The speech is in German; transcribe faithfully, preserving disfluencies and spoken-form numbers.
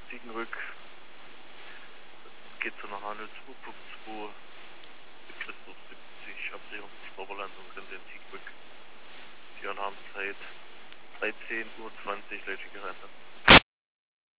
Ziegenrück. Geht so nach Hanel zwei Punkt zwei. Christoph siebzig, Abdrehung Oberlandung in den Ziegenrück. Die Alarmzeit dreizehn Uhr zwanzig, Leute gerettet.